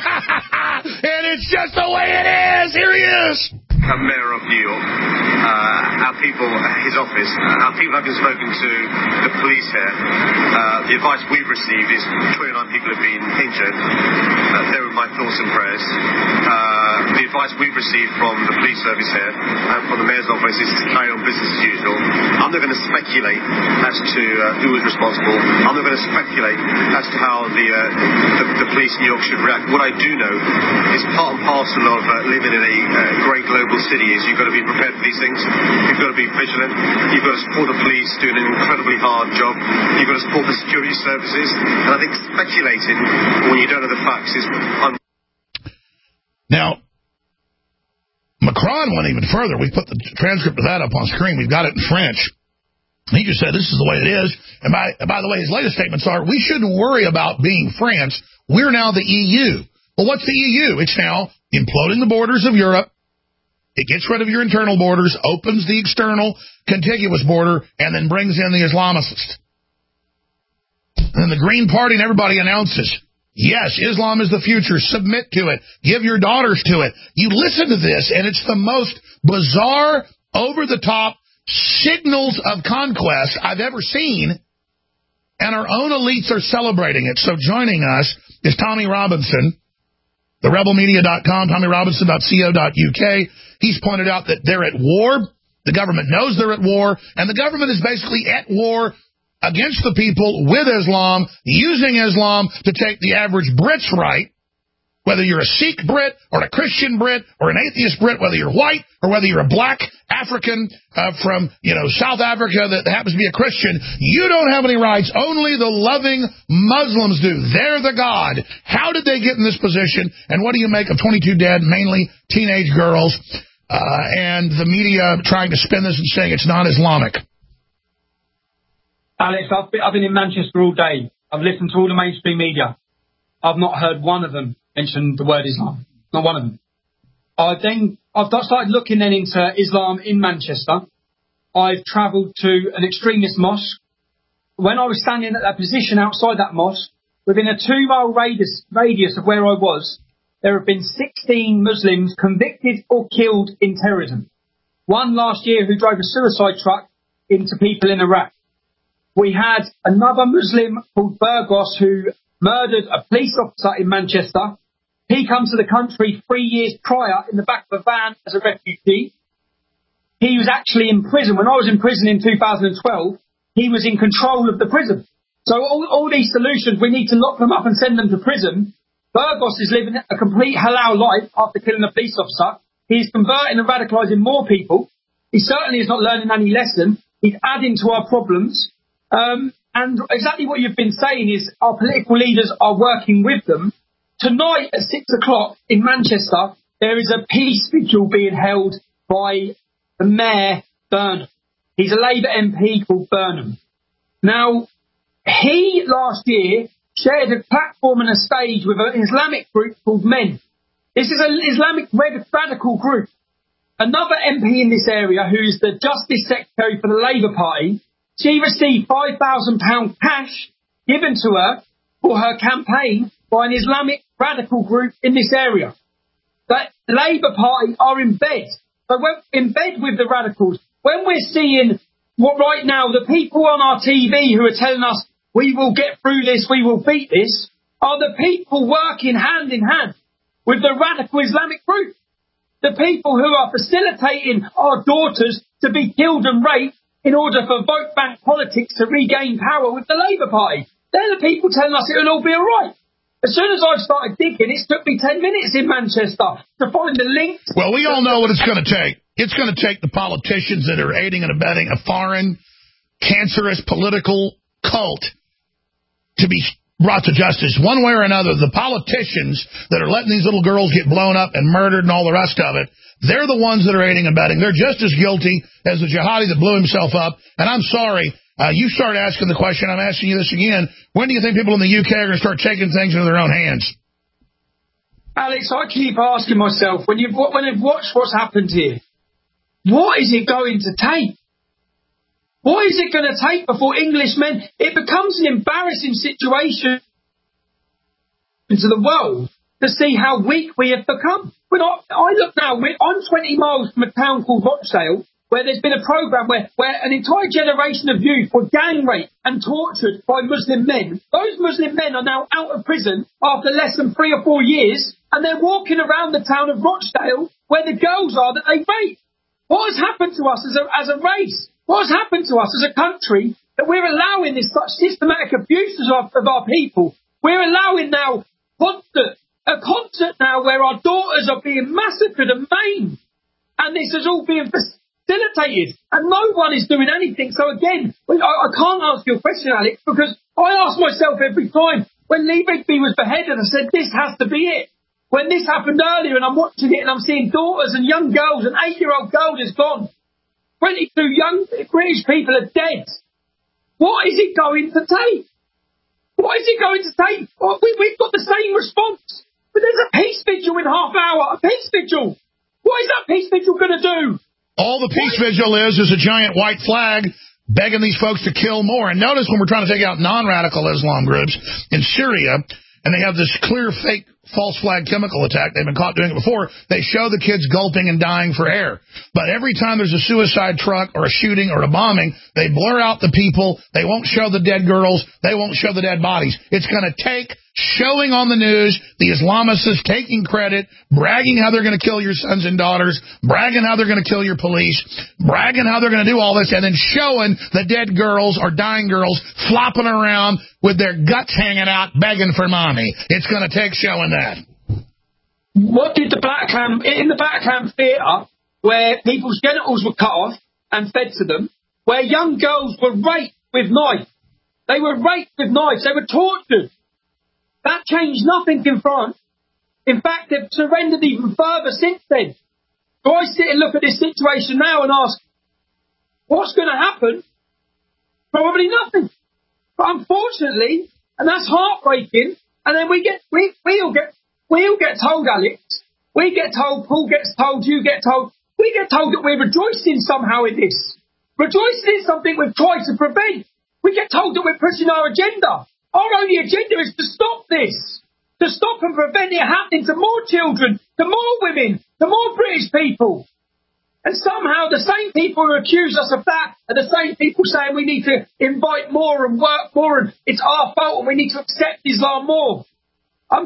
And it's just the way it is. Here he is. Mayor of New York, uh, our people, his office, our people have been spoken to, the police here. Uh, the advice we've received is twenty-nine people have been injured. Uh, they were my thoughts and prayers. Uh, the advice we've received from the police service here and from the mayor's office is to carry on business as usual. I'm not going to speculate as to uh, who was responsible. I'm not going to speculate as to how the, uh, the the police in New York should react. What I do know is part and parcel of uh, living in a uh, great global city is you've got to be prepared for these things. You've got to be vigilant. You've got to support the police doing an incredibly hard job. You've got to support the security services. And I think speculating when you don't know the facts is un- Now, Macron went even further. We put the transcript of that up on screen. We've got it in French. He just said this is the way it is. And by, by the way, his latest statements are, we shouldn't worry about being France. We're now the E U. Well, what's the E U? It's now imploding the borders of Europe. It gets rid of your internal borders, opens the external contiguous border, and then brings in the Islamicists. And the Green Party and everybody announces, yes, Islam is the future. Submit to it. Give your daughters to it. You listen to this, and it's the most bizarre, over-the-top signals of conquest I've ever seen, and our own elites are celebrating it. So joining us is Tommy Robinson, the rebel media dot com, tommy robinson dot co dot u k. He's pointed out that they're at war. The government knows they're at war, and the government is basically at war against the people with Islam, using Islam to take the average Brit's right, whether you're a Sikh Brit or a Christian Brit or an atheist Brit, whether you're white or whether you're a black African uh, from, you know, South Africa that happens to be a Christian, you don't have any rights. Only the loving Muslims do. They're the God. How did they get in this position? And what do you make of twenty-two dead, mainly teenage girls, uh, and the media trying to spin this and saying it's not Islamic? Alex, I've been, I've been in Manchester all day. I've listened to all the mainstream media. I've not heard one of them mention the word Islam. Not one of them. I then I've started looking then into Islam in Manchester. I've travelled to an extremist mosque. When I was standing at that position outside that mosque, within a two-mile radius, radius of where I was, there have been sixteen Muslims convicted or killed in terrorism. One last year who drove a suicide truck into people in Iraq. We had another Muslim called Burgos who murdered a police officer in Manchester. He comes to the country three years prior in the back of a van as a refugee. He was actually in prison. When I was in prison in two thousand twelve, he was in control of the prison. So all, all these solutions, we need to lock them up and send them to prison. Burgos is living a complete halal life after killing a police officer. He's converting and radicalising more people. He certainly is not learning any lesson. He's adding to our problems. Um, and exactly what you've been saying is our political leaders are working with them. Tonight at six o'clock in Manchester, there is a peace vigil being held by the Mayor Burnham. He's a Labour M P called Burnham. Now, he last year shared a platform and a stage with an Islamic group called Men. This is an Islamic radical group. Another M P in this area, who's the Justice Secretary for the Labour Party, she received five thousand pounds cash given to her for her campaign by an Islamic radical group in this area. The Labour Party are in bed. So we're in bed with the radicals. When we're seeing what right now, the people on our T V who are telling us we will get through this, we will beat this, are the people working hand in hand with the radical Islamic group. The people who are facilitating our daughters to be killed and raped in order for vote bank politics to regain power with the Labour Party. They're the people telling us it will all be all right. As soon as I started digging, it took me ten minutes in Manchester to find the links. Well, we all know what it's going to take. It's going to take the politicians that are aiding and abetting a foreign, cancerous political cult to be brought to justice one way or another. The politicians that are letting these little girls get blown up and murdered and all the rest of it, they're the ones that are aiding and abetting. They're just as guilty as the jihadi that blew himself up. And I'm sorry, uh, you start asking the question, I'm asking you this again, when do you think people in the U K are going to start taking things into their own hands? Alex, I keep asking myself, when you've, when I've watched what's happened here, what is it going to take? What is it going to take before English men... It becomes an embarrassing situation to the world to see how weak we have become. When I, I look now, we're, I'm twenty miles from a town called Rochdale, where there's been a programme where, where an entire generation of youth were gang raped and tortured by Muslim men. Those Muslim men are now out of prison after less than three or four years, and they're walking around the town of Rochdale where the girls are that they raped. What has happened to us as a, as a race? What has happened to us as a country that we're allowing this such systematic abuse of our, of our people? We're allowing now concert, a concert now where our daughters are being massacred and maimed. And this is all being facilitated. And no one is doing anything. So again, I, I can't answer your question, Alex, because I ask myself every time, when Lee Rigby was beheaded, I said, this has to be it. When this happened earlier and I'm watching it and I'm seeing daughters and young girls, an eight-year-old girl is gone. twenty-two young British people are dead. What is it going to take? What is it going to take? Well, we, we've got the same response. But there's a peace vigil in half hour. A peace vigil. What is that peace vigil going to do? All the peace what? vigil is is a giant white flag begging these folks to kill more. And notice when we're trying to take out non-radical Islam groups in Syria, and they have this clear fake false flag chemical attack. They've been caught doing it before. They show the kids gulping and dying for air. But every time there's a suicide truck or a shooting or a bombing, they blur out the people. They won't show the dead girls. They won't show the dead bodies. It's going to take showing on the news the Islamists taking credit, bragging how they're going to kill your sons and daughters, bragging how they're going to kill your police, bragging how they're going to do all this, and then showing the dead girls or dying girls flopping around with their guts hanging out begging for mommy. It's going to take showing that. What did the Black Clam, in the Black Clam Theatre, where people's genitals were cut off and fed to them, where young girls were raped with knives. They were raped with knives. They were tortured. That changed nothing in France. In fact, they've surrendered even further since then. So I sit and look at this situation now and ask, what's going to happen? Probably nothing. But unfortunately, and that's heartbreaking, and then we get, we, we all get, we all get told, Alex, we get told, Paul gets told, you get told, we get told that we're rejoicing somehow in this. Rejoicing is something we've tried to prevent. We get told that we're pushing our agenda. Our only agenda is to stop this, to stop and prevent it happening to more children, to more women, to more British people. And somehow the same people who accuse us of that are the same people saying we need to invite more and work more and it's our fault and we need to accept Islam more. I'm just,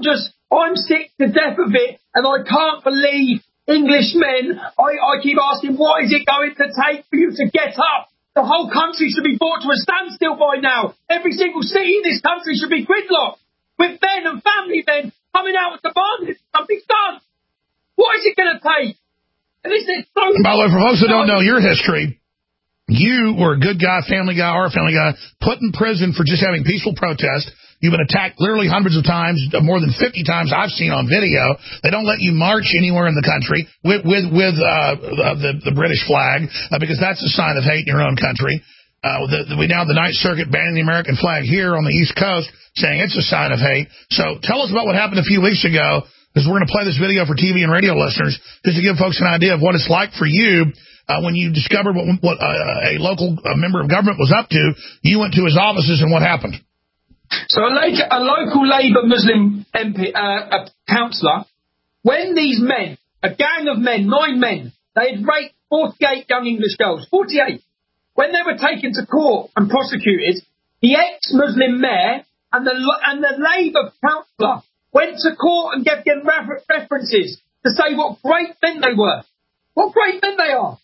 I'm sick to death of it, and I can't believe Englishmen. I, I keep asking, what is it going to take for you to get up? The whole country should be brought to a standstill by now. Every single city in this country should be gridlocked, with men and family men coming out with demanding something's done. What is it going to take? And this is so... By the way, for folks that don't know your history, you were a good guy, family guy, or a family guy, put in prison for just having peaceful protest. You've been attacked literally hundreds of times, more than fifty times I've seen on video. They don't let you march anywhere in the country with with, with uh, the, the British flag uh, because that's a sign of hate in your own country. Uh, the, the, we now have the Ninth Circuit banning the American flag here on the East Coast, saying it's a sign of hate. So tell us about what happened a few weeks ago, because we're going to play this video for T V and radio listeners just to give folks an idea of what it's like for you uh, when you discovered what, what uh, a local uh, member of government was up to. You went to his offices, and what happened? So a, a local Labour Muslim M P, uh, a councillor, when these men, a gang of men, nine men, they had raped forty-eight young English girls, forty-eight. When they were taken to court and prosecuted, the ex-Muslim mayor and the and the Labour councillor went to court and gave them refer- references to say what great men they were, what great men they are.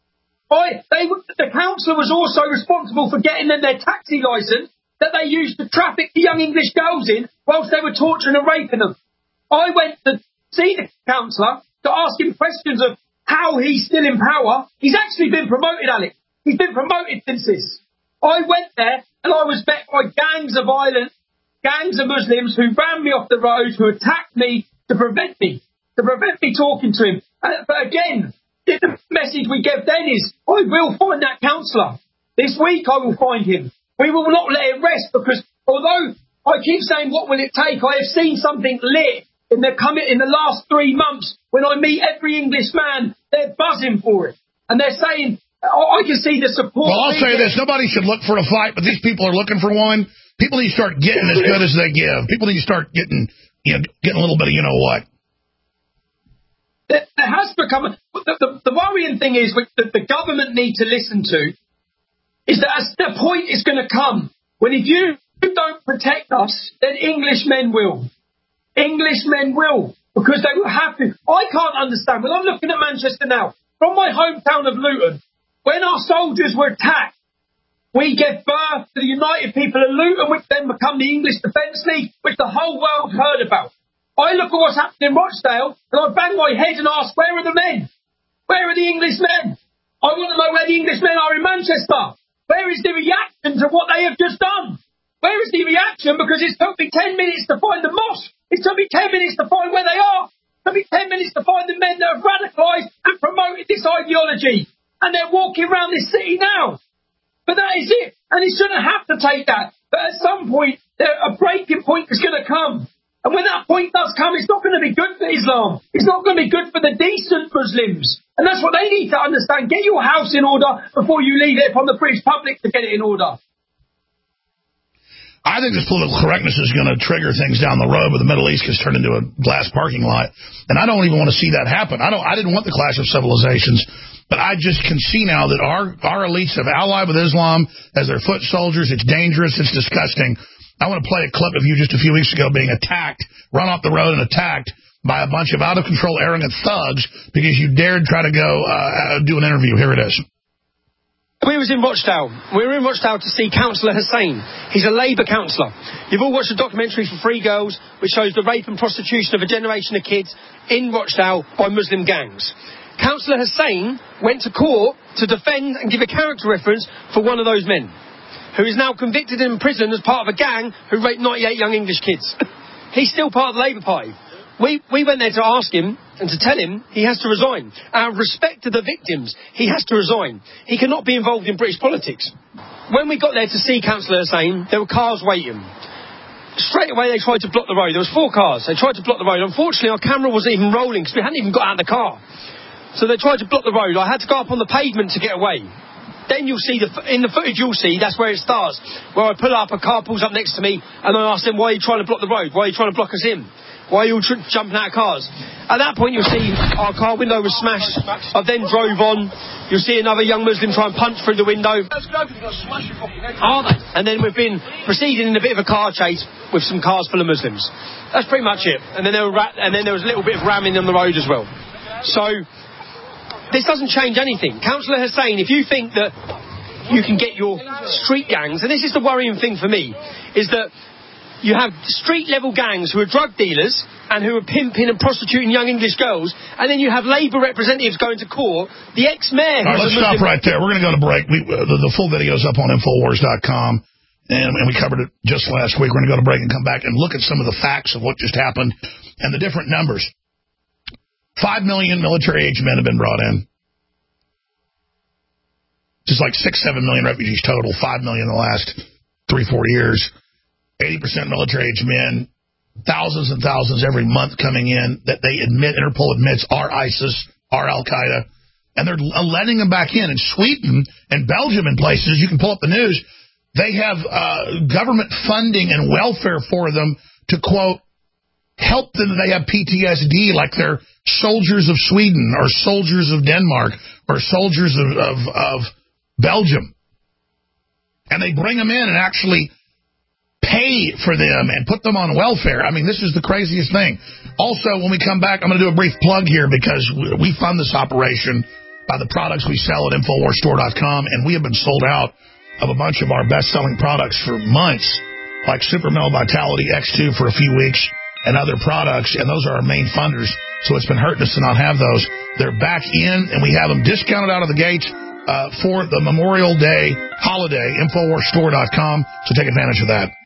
I, they, the councillor was also responsible for getting them their taxi licence that they used to traffic the young English girls in whilst they were torturing and raping them. I went to see the councillor to ask him questions of how he's still in power. He's actually been promoted, Alex. He's been promoted since this. I went there and I was met by gangs of violent, gangs of Muslims who ran me off the road, who attacked me to prevent me, to prevent me talking to him. Uh, but again, the message we gave then is, I will find that councillor. This week I will find him. We will not let it rest, because although I keep saying what will it take, I have seen something lit in the coming in the last three months. When I meet every English man, they're buzzing for it, and they're saying, oh, I can see the support. Well, I'll say this: nobody should look for a fight, but these people are looking for one. People need to start getting as good as they give. People need to start getting, you know, getting a little bit of you know what. There, there has become a, the, the, the worrying thing is that the government need to listen to. Is that the point is going to come when if you don't protect us, then Englishmen will. Englishmen will, because they will have to. I can't understand. When I'm looking at Manchester now, from my hometown of Luton, when our soldiers were attacked, we gave birth to the United People of Luton, which then become the English Defence League, which the whole world heard about. I look at what's happening in Rochdale, and I bang my head and ask, where are the men? Where are the Englishmen? I want to know where the Englishmen are in Manchester. Where is the reaction to what they have just done? Where is the reaction? Because it took me ten minutes to find the mosque. It took me ten minutes to find where they are. It took me ten minutes to find the men that have radicalised and promoted this ideology. And they're walking around this city now. But that is it. And it shouldn't have to take that. But at some point, there, a breaking point is going to come. And when that point does come, it's not going to be good for Islam. It's not going to be good for the decent Muslims. And that's what they need to understand. Get your house in order before you leave it upon the British public to get it in order. I think this political correctness is going to trigger things down the road where the Middle East gets turned into a glass parking lot. And I don't even want to see that happen. I don't. I didn't want the clash of civilizations. But I just can see now that our, our elites have allied with Islam as their foot soldiers. It's dangerous. It's disgusting. I want to play a clip of you just a few weeks ago being attacked, run off the road and attacked by a bunch of out-of-control, arrogant thugs because you dared try to go uh, do an interview. Here it is. We was in Rochdale. We were in Rochdale to see Councillor Hussain. He's a Labour councillor. You've all watched the documentary for Free Girls, which shows the rape and prostitution of a generation of kids in Rochdale by Muslim gangs. Councillor Hussain went to court to defend and give a character reference for one of those men, who is now convicted and in prison as part of a gang who raped ninety-eight young English kids. He's still part of the Labour Party. We, we went there to ask him and to tell him he has to resign. Out of respect to the victims, he has to resign. He cannot be involved in British politics. When we got there to see Councillor Hussain, there were cars waiting. Straight away, they tried to block the road. There was four cars. They tried to block the road. Unfortunately, our camera wasn't even rolling because we hadn't even got out of the car. So they tried to block the road. I had to go up on the pavement to get away. Then you'll see, the in the footage you'll see, that's where it starts. Where I pull up, a car pulls up next to me, and I ask them, why are you trying to block the road? Why are you trying to block us in? Why are you all tr- jumping out of cars? At that point, you'll see our car window was smashed. I then drove on. You'll see another young Muslim try and punch through the window. Are they? And then we've been proceeding in a bit of a car chase with some cars full of Muslims. That's pretty much it. And then there were ra- and then there was a little bit of ramming on the road as well. So this doesn't change anything. Councillor Hussain, if you think that you can get your street gangs, and this is the worrying thing for me, is that you have street-level gangs who are drug dealers and who are pimping and prostituting young English girls, and then you have Labour representatives going to court. The ex-mayor... All right, let's stop right there. We're going to go to break. We, uh, the, the full video is up on Infowars dot com, and, and we covered it just last week. We're going to go to break and come back and look at some of the facts of what just happened and the different numbers. Five million military-age men have been brought in. Just like six, seven million refugees total. Five million in the last three, four years. eighty percent military-age men, thousands and thousands every month coming in that they admit, Interpol admits, are ISIS, are Al-Qaeda, and they're letting them back in. In Sweden and Belgium and places, you can pull up the news, they have uh, government funding and welfare for them to, quote, help them. They have P T S D like they're soldiers of Sweden or soldiers of Denmark or soldiers of, of, of Belgium. And they bring them in and actually pay for them and put them on welfare. I mean, this is the craziest thing. Also, when we come back, I'm going to do a brief plug here because we fund this operation by the products we sell at Infowars Store dot com, and we have been sold out of a bunch of our best-selling products for months, like Super Male Vitality X two for a few weeks and other products, and those are our main funders, so it's been hurting us to not have those. They're back in, and we have them discounted out of the gate uh, for the Memorial Day holiday, Infowars Store dot com, so take advantage of that.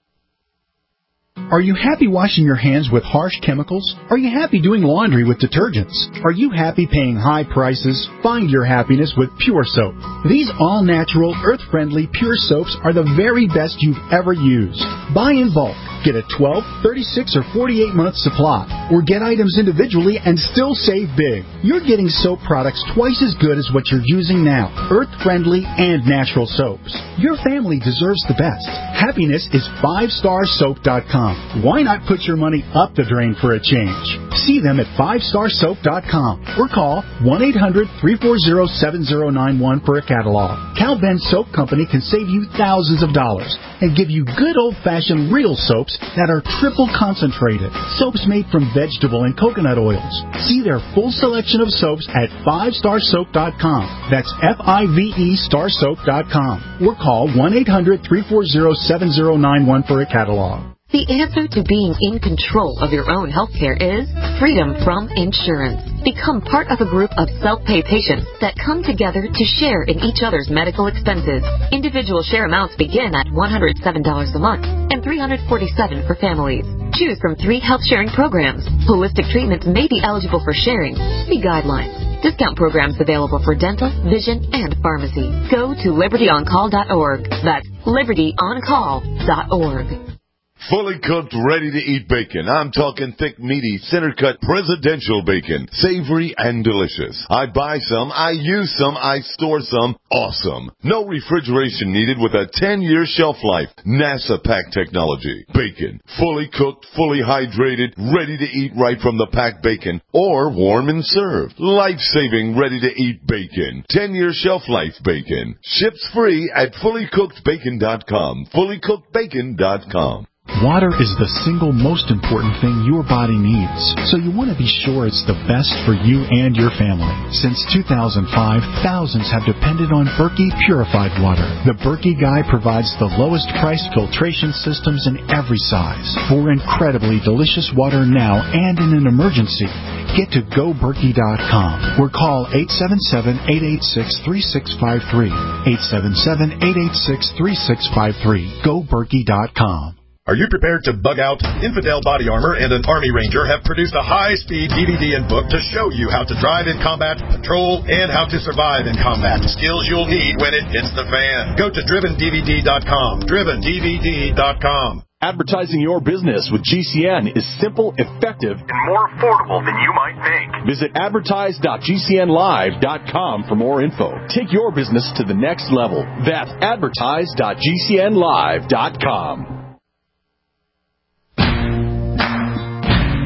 Are you happy washing your hands with harsh chemicals? Are you happy doing laundry with detergents? Are you happy paying high prices? Find your happiness with Pure Soap. These all-natural, earth-friendly Pure Soaps are the very best you've ever used. Buy in bulk. Get a twelve, thirty-six, or forty-eight month supply. Or get items individually and still save big. You're getting soap products twice as good as what you're using now. Earth-friendly and natural soaps. Your family deserves the best. Happiness is five star soap dot com. Why not put your money up the drain for a change? See them at five star soap dot com or call one eight hundred, three four zero, seven zero nine one for a catalog. Cal Ben Soap Company can save you thousands of dollars and give you good old-fashioned real soaps that are triple concentrated. Soaps made from vegetable and coconut oils. See their full selection of soaps at five star soap dot com. That's F I V E star soap dot com. Or call one eight hundred, three four zero, seven zero nine one for a catalog. The answer to being in control of your own healthcare is freedom from insurance. Become part of a group of self-pay patients that come together to share in each other's medical expenses. Individual share amounts begin at one hundred seven dollars a month and three hundred forty-seven dollars for families. Choose from three health sharing programs. Holistic treatments may be eligible for sharing. See guidelines. Discount programs available for dental, vision, and pharmacy. Go to liberty on call dot org. That's liberty on call dot org. Fully cooked, ready-to-eat bacon. I'm talking thick, meaty, center-cut presidential bacon. Savory and delicious. I buy some, I use some, I store some. Awesome. No refrigeration needed with a ten-year shelf life. NASA pack technology. Bacon. Fully cooked, fully hydrated, ready to eat right from the packed bacon. Or warm and served. Life-saving, ready-to-eat bacon. ten-year shelf life bacon. Ships free at fully cooked bacon dot com. fully cooked bacon dot com. Water is the single most important thing your body needs, so you want to be sure it's the best for you and your family. Since two thousand five, thousands have depended on Berkey purified water. The Berkey Guy provides the lowest priced filtration systems in every size. For incredibly delicious water now and in an emergency, get to go berkey dot com or call eight seven seven, eight eight six, three six five three. eight seven seven, eight eight six, three six five three. go berkey dot com. Are you prepared to bug out? Infidel Body Armor and an Army Ranger have produced a high-speed D V D and book to show you how to drive in combat, patrol, and how to survive in combat. Skills you'll need when it hits the fan. Go to driven D V D dot com. driven D V D dot com. Advertising your business with G C N is simple, effective, and more affordable than you might think. Visit advertise dot G C N live dot com for more info. Take your business to the next level. That's advertise dot G C N live dot com.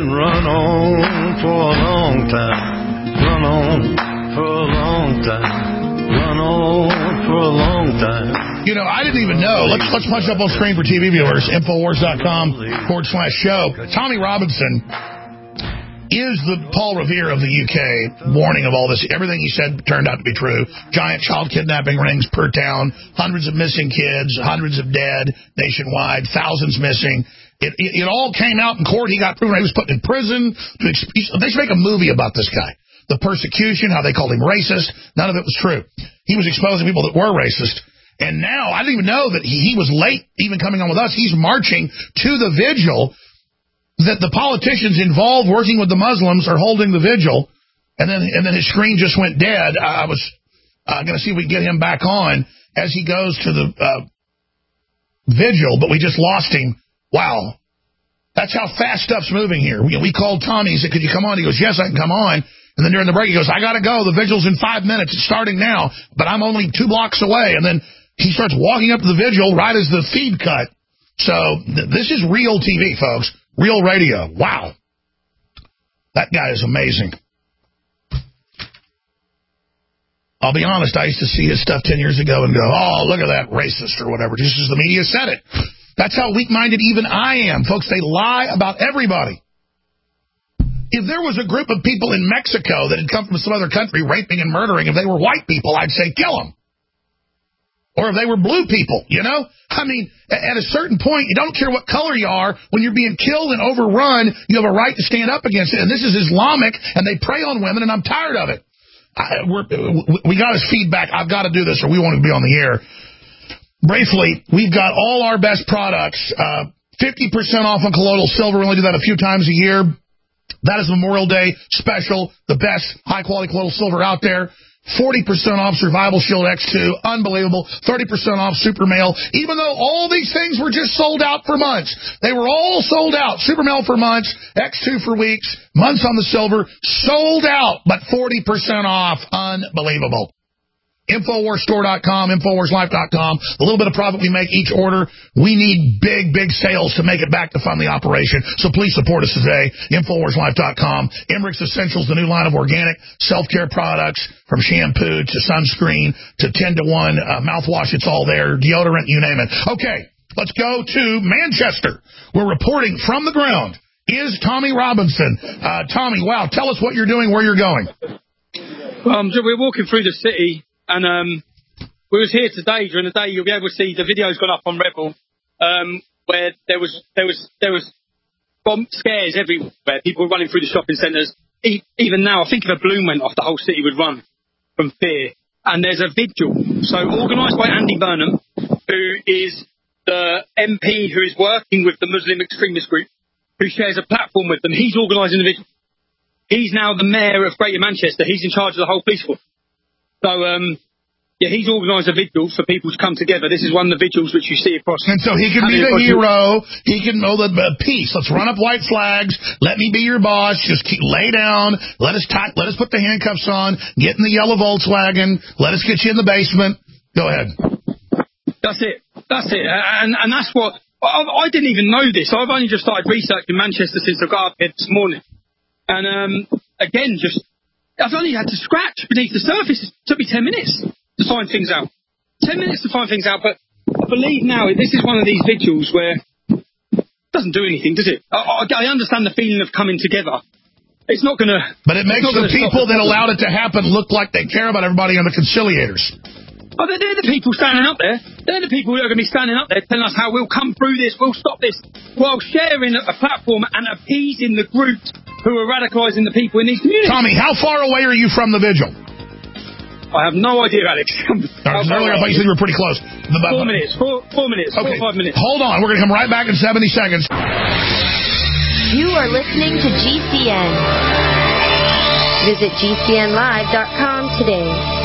been run on for a long time. Run on for a long time. Run on for a long time. You know, I didn't even know. Let's let's punch up on screen for T V viewers. Infowars.com forward slash show. Tommy Robinson is the Paul Revere of the U K, warning of all this. Everything he said turned out to be true. Giant child kidnapping rings per town, hundreds of missing kids, hundreds of dead nationwide, thousands missing. It, it, it all came out in court. He got proven. He was put in prison. To exp- they should make a movie about this guy. The persecution, how they called him racist. None of it was true. He was exposing people that were racist. And now, I didn't even know that he, he was late even coming on with us. He's marching to the vigil that the politicians involved working with the Muslims are holding the vigil, and then and then his screen just went dead. I was uh, going to see if we can get him back on as he goes to the uh, vigil, but we just lost him. Wow. That's how fast stuff's moving here. We, we called Tommy. He said, could you come on? He goes, yes, I can come on. And then during the break, he goes, I got to go. The vigil's in five minutes. It's starting now, but I'm only two blocks away. And then he starts walking up to the vigil right as the feed cut. So th- this is real T V, folks. Real radio. Wow. That guy is amazing. I'll be honest, I used to see his stuff ten years ago and go, oh, look at that racist or whatever, just as the media said it. That's how weak-minded even I am. Folks, they lie about everybody. If there was a group of people in Mexico that had come from some other country raping and murdering, if they were white people, I'd say kill them. Or if they were blue people, you know? I mean, at a certain point, you don't care what color you are. When you're being killed and overrun, you have a right to stand up against it. And this is Islamic, and they prey on women, and I'm tired of it. I, we're, we got his feedback. I've got to do this, or we won't be on the air. Briefly, we've got all our best products. Uh, fifty percent off on colloidal silver. We only do that a few times a year. That is Memorial Day special, the best high-quality colloidal silver out there. forty percent off Survival Shield X two, unbelievable. thirty percent off Super Male, even though all these things were just sold out for months. They were all sold out. Super Male for months, X two for weeks, months on the silver, sold out, but forty percent off. Unbelievable. Infowars Store dot com, Infowars Life dot com. The little bit of profit we make each order, we need big, big sales to make it back to fund the operation. So please support us today. Infowars Life dot com. Emmerich's Essentials, the new line of organic self-care products, from shampoo to sunscreen to ten to one uh, mouthwash. It's all there. Deodorant, you name it. Okay, let's go to Manchester. We're reporting from the ground. Is Tommy Robinson. Uh, Tommy, wow, tell us what you're doing, where you're going. Um, we're walking through the city. And um, we was here today. During the day, you'll be able to see the video's gone up on Rebel, um, where there was there was there was bomb scares everywhere. People were running through the shopping centres. E- even now, I think if a balloon went off, the whole city would run from fear. And there's a vigil, so organised by Andy Burnham, who is the M P who is working with the Muslim extremist group, who shares a platform with them. He's organising the vigil. He's now the mayor of Greater Manchester. He's in charge of the whole police force. So, um, yeah, he's organised a vigil for people to come together. This is one of the vigils which you see across. And so he can be the hero. He can know the uh, peace. Let's run up white flags. Let me be your boss. Just keep, lay down. Let us tie, let us put the handcuffs on. Get in the yellow Volkswagen. Let us get you in the basement. Go ahead. That's it. That's it. And and that's what I, I didn't even know this. I've only just started researching Manchester since I got up here this morning. And um, again, just. I've only had to scratch beneath the surface. It took me ten minutes to find things out. Ten minutes to find things out, but I believe now this is one of these vigils where it doesn't do anything, does it? I, I, I understand the feeling of coming together. It's not going to... But it makes the people that allowed it to happen look like they care about everybody on the conciliators. Oh, they're, they're the people standing up there. They're the people who are going to be standing up there telling us how we'll come through this, we'll stop this, while sharing a platform and appeasing the groups who are radicalising the people in these communities. Tommy, how far away are you from the vigil? I have no idea, Alex. Right, earlier, I thought you said you were pretty close. The, four minutes. Four, four minutes. Okay. Four or five minutes. Hold on. We're going to come right back in seventy seconds. You are listening to G C N. Visit G C N live dot com today.